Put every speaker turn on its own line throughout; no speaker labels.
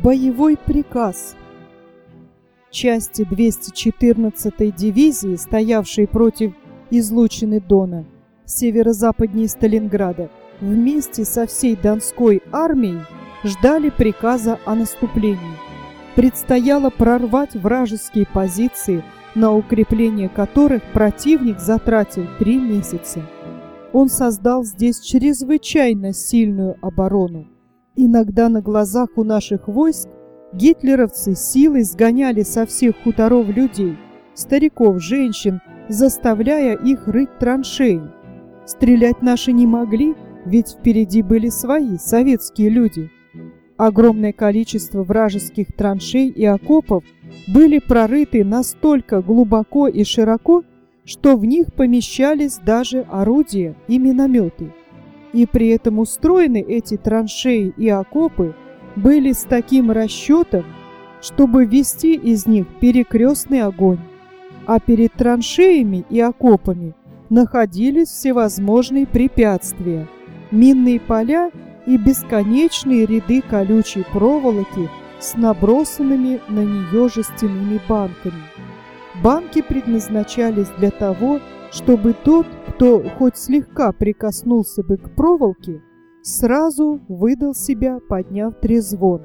Боевой приказ. Части 214-й дивизии, стоявшей против излучины Дона, северо-западнее Сталинграда, вместе со всей Донской армией ждали приказа о наступлении. Предстояло прорвать вражеские позиции, на укрепление которых противник затратил 3 месяца. Он создал здесь чрезвычайно сильную оборону. Иногда на глазах у наших войск гитлеровцы силой сгоняли со всех хуторов людей, стариков, женщин, заставляя их рыть траншеи. Стрелять наши не могли, ведь впереди были свои, советские люди. Огромное количество вражеских траншей и окопов были прорыты настолько глубоко и широко, что в них помещались даже орудия и минометы. И при этом устроены эти траншеи и окопы были с таким расчетом, чтобы вести из них перекрестный огонь. А перед траншеями и окопами находились всевозможные препятствия, минные поля и бесконечные ряды колючей проволоки с набросанными на нее жестяными банками. Банки предназначались для того, чтобы тот, кто хоть слегка прикоснулся бы к проволоке, сразу выдал себя, подняв трезвон.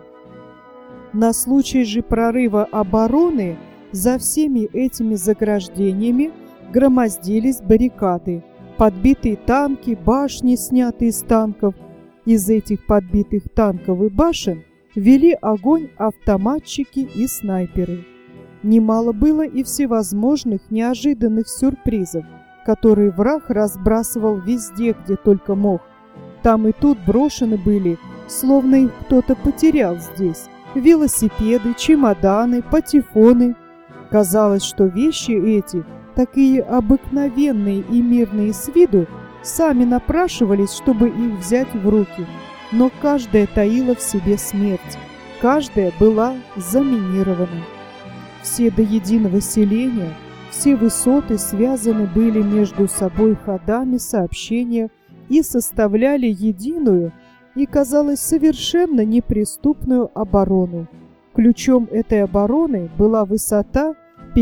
На случай же прорыва обороны за всеми этими заграждениями громоздились баррикады, подбитые танки, башни, снятые с танков. Из этих подбитых танков и башен вели огонь автоматчики и снайперы. Немало было и всевозможных неожиданных сюрпризов, которые враг разбрасывал везде, где только мог. Там и тут брошены были, словно их кто-то потерял здесь, велосипеды, чемоданы, патефоны. Казалось, что вещи эти, такие обыкновенные и мирные с виду, сами напрашивались, чтобы их взять в руки. Но каждая таила в себе смерть, каждая была заминирована. Все до единого селения, все высоты связаны были между собой ходами сообщения и составляли единую и, казалось, совершенно неприступную оборону. Ключом этой обороны была высота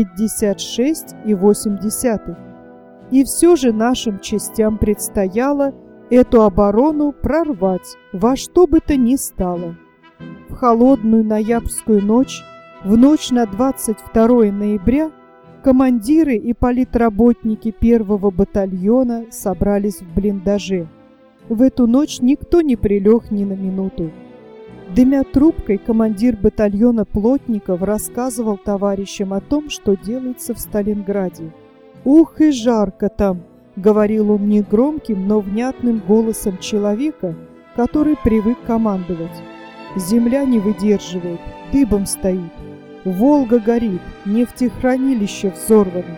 56,8. И все же нашим частям предстояло эту оборону прорвать во что бы то ни стало. В холодную ноябрьскую ночь, в ночь на 22 ноября, командиры и политработники 1-го батальона собрались в блиндаже. В эту ночь никто не прилег ни на минуту. Дымя трубкой, командир батальона плотников рассказывал товарищам о том, что делается в Сталинграде. «Ух и жарко там!» — говорил он негромким, но внятным голосом человека, который привык командовать. «Земля не выдерживает, дыбом стоит. Волга горит, нефтехранилище взорвано.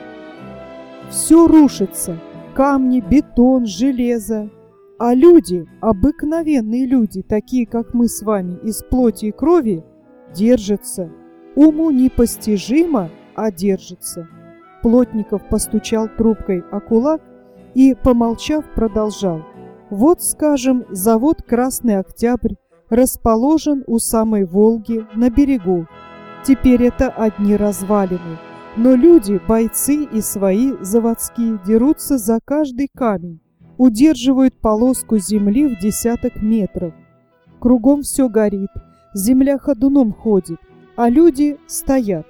Все рушится, камни, бетон, железо. А люди, обыкновенные люди, такие как мы с вами, из плоти и крови, держатся. Уму непостижимо, а держатся». Плотников постучал трубкой о кулак и, помолчав, продолжал. «Вот, скажем, завод «Красный Октябрь» расположен у самой Волги на берегу. Теперь это одни развалины, но люди, бойцы и свои заводские дерутся за каждый камень, удерживают полоску земли в десяток метров. Кругом все горит, земля ходуном ходит, а люди стоят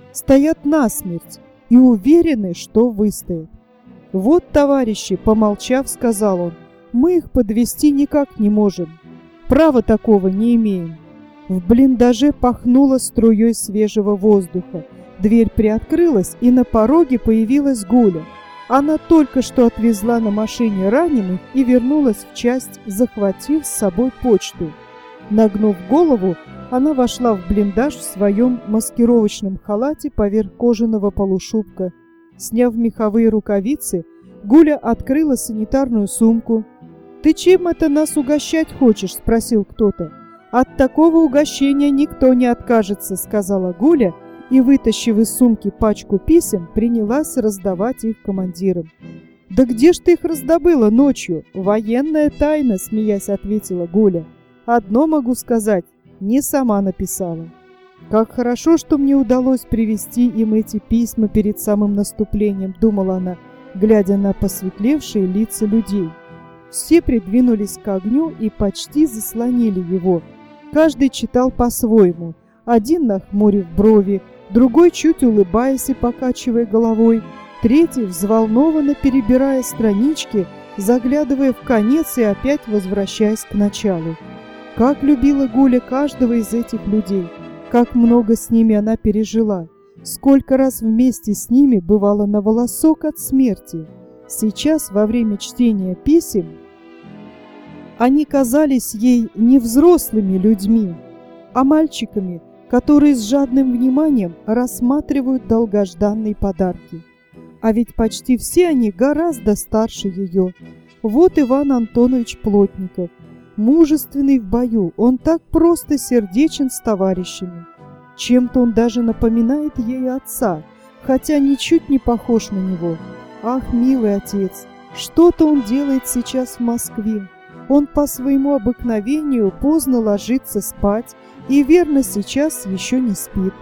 насмерть и уверены, что выстоят. Вот, товарищи, помолчав, сказал он, мы их подвести никак не можем, права такого не имеем». В блиндаже пахнуло струей свежего воздуха. Дверь приоткрылась, и на пороге появилась Гуля. Она только что отвезла на машине раненых и вернулась в часть, захватив с собой почту. Нагнув голову, она вошла в блиндаж в своем маскировочном халате поверх кожаного полушубка. Сняв меховые рукавицы, Гуля открыла санитарную сумку. «Ты чем это нас угощать хочешь?» – спросил кто-то. «От такого угощения никто не откажется», — сказала Гуля, и, вытащив из сумки пачку писем, принялась раздавать их командирам. «Да где ж ты их раздобыла ночью? Военная тайна», — смеясь ответила Гуля. «Одно могу сказать, не сама написала. Как хорошо, что мне удалось привезти им эти письма перед самым наступлением, думала она, глядя на посветлевшие лица людей. Все придвинулись к огню и почти заслонили его. Каждый читал по-своему. Один нахмурив брови, другой чуть улыбаясь и покачивая головой, третий взволнованно перебирая странички, заглядывая в конец и опять возвращаясь к началу. Как любила Гуля каждого из этих людей, как много с ними она пережила, сколько раз вместе с ними бывала на волосок от смерти. Сейчас, во время чтения писем, они казались ей не взрослыми людьми, а мальчиками, которые с жадным вниманием рассматривают долгожданные подарки. А ведь почти все они гораздо старше ее. Вот Иван Антонович Плотников, мужественный в бою, он так просто сердечен с товарищами. Чем-то он даже напоминает ей отца, хотя ничуть не похож на него. Ах, милый отец, что-то он делает сейчас в Москве. Он по своему обыкновению поздно ложится спать и верно сейчас еще не спит.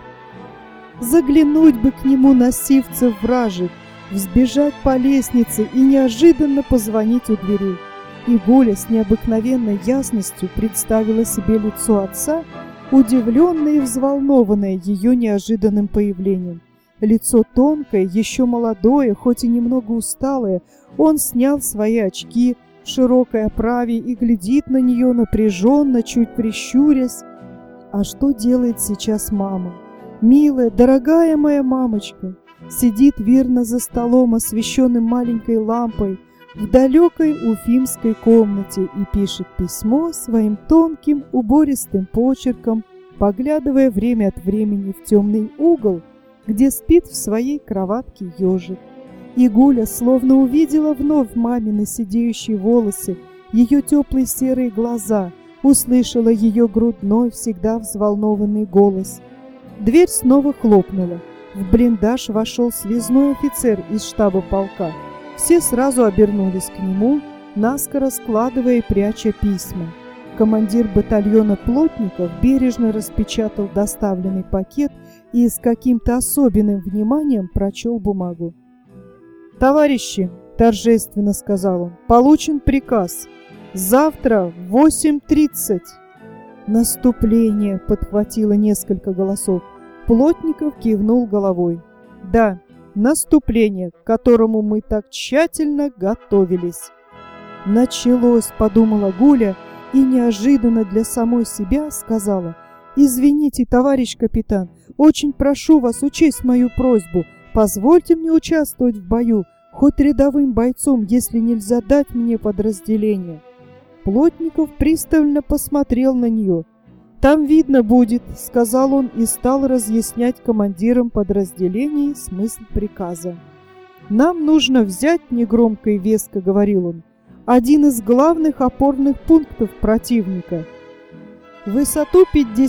Заглянуть бы к нему на сивцев вражек, взбежать по лестнице и неожиданно позвонить у дверей. И Гуля с необыкновенной ясностью представила себе лицо отца, удивленное и взволнованное ее неожиданным появлением. Лицо тонкое, еще молодое, хоть и немного усталое, он снял свои очки в широкой оправе и глядит на нее напряженно, чуть прищурясь. А что делает сейчас мама? Милая, дорогая моя мамочка, сидит верно за столом, освещенным маленькой лампой, в далекой уфимской комнате и пишет письмо своим тонким, убористым почерком, поглядывая время от времени в темный угол, где спит в своей кроватке ежик. И Гуля словно увидела вновь мамины сидеющие волосы, ее теплые серые глаза, услышала ее грудной, всегда взволнованный голос. Дверь снова хлопнула. В блиндаж вошел связной офицер из штаба полка. Все сразу обернулись к нему, наскоро складывая и пряча письма. Командир батальона Плотников бережно распечатал доставленный пакет и с каким-то особенным вниманием прочел бумагу. «Товарищи!» – торжественно сказал он. «Получен приказ. Завтра в 8:30. «Наступление!» – подхватило несколько голосов. Плотников кивнул головой. «Да, наступление, к которому мы так тщательно готовились». «Началось!» – подумала Гуля и неожиданно для самой себя сказала: «Извините, товарищ капитан, очень прошу вас учесть мою просьбу. Позвольте мне участвовать в бою, хоть рядовым бойцом, если нельзя дать мне подразделение». Плотников пристально посмотрел на нее. «Там видно будет», — сказал он и стал разъяснять командирам подразделений смысл приказа. «Нам нужно взять, негромко и веско говорил он, один из главных опорных пунктов противника. Высоту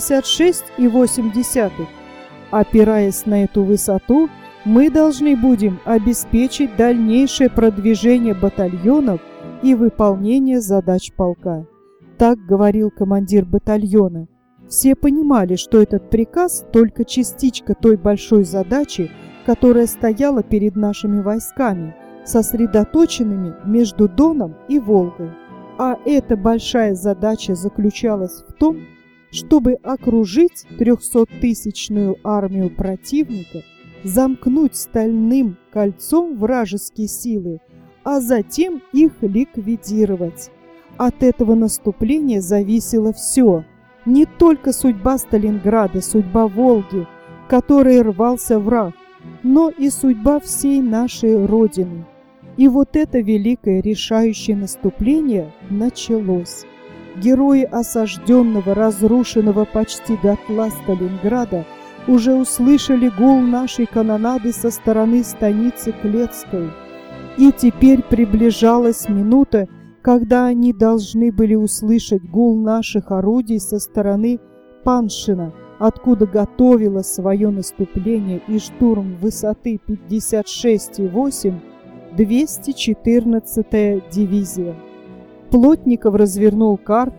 56,8. Опираясь на эту высоту, мы должны будем обеспечить дальнейшее продвижение батальонов и выполнение задач полка». Так говорил командир батальона. Все понимали, что этот приказ только частичка той большой задачи, которая стояла перед нашими войсками, сосредоточенными между Доном и Волгой. А эта большая задача заключалась в том, чтобы окружить 300-тысячную армию противника, замкнуть стальным кольцом вражеские силы, а затем их ликвидировать. От этого наступления зависело все. Не только судьба Сталинграда, судьба Волги, к которой рвался враг, но и судьба всей нашей Родины. И вот это великое решающее наступление началось. Герои осажденного, разрушенного почти дотла Сталинграда уже услышали гул нашей канонады со стороны станицы Клецкой. И теперь приближалась минута, когда они должны были услышать гул наших орудий со стороны Паншина, откуда готовила свое наступление и штурм высоты 56,8 214-я дивизия. Плотников развернул карту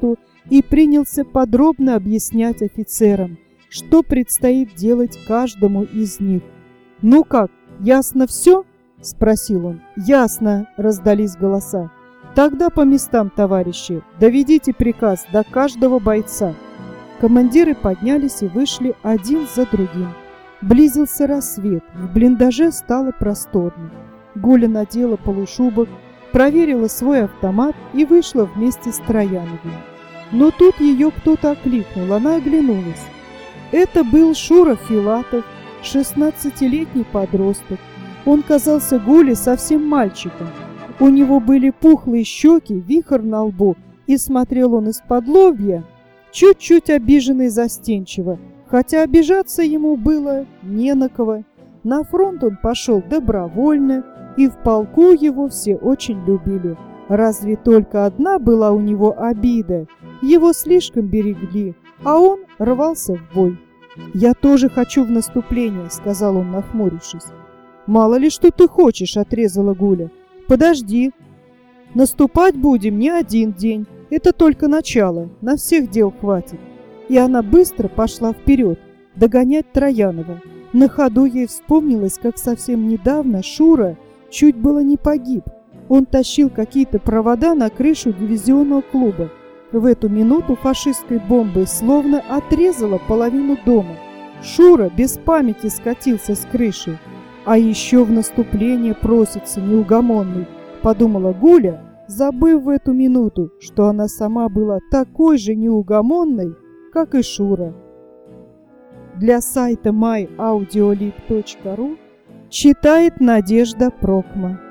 и принялся подробно объяснять офицерам, что предстоит делать каждому из них. «Ну как, ясно все?» – спросил он. «Ясно», – раздались голоса. «Тогда по местам, товарищи, доведите приказ до каждого бойца». Командиры поднялись и вышли один за другим. Близился рассвет, в блиндаже стало просторно. Гуля надела полушубок, проверила свой автомат и вышла вместе с Трояновым. Но тут ее кто-то окликнул, она оглянулась. Это был Шура Филатов, 16-летний подросток. Он казался Гуле совсем мальчиком. У него были пухлые щеки, вихрь на лбу, и смотрел он из-под лобья, чуть-чуть обиженный застенчиво, хотя обижаться ему было не на кого. На фронт он пошел добровольно, и в полку его все очень любили. Разве только одна была у него обида. Его слишком берегли, а он рвался в бой. «Я тоже хочу в наступление», — сказал он, нахмурившись. «Мало ли что ты хочешь», — отрезала Гуля. «Подожди. Наступать будем не один день. Это только начало. На всех дел хватит». И она быстро пошла вперед, догонять Троянова. На ходу ей вспомнилось, как совсем недавно Шура чуть было не погиб. Он тащил какие-то провода на крышу дивизионного клуба. В эту минуту фашистской бомбой словно отрезала половину дома. Шура без памяти скатился с крыши. А еще в наступление просится неугомонный, подумала Гуля, забыв в эту минуту, что она сама была такой же неугомонной, как и Шура. Для сайта myaudioLib.ru читает Надежда Прокма.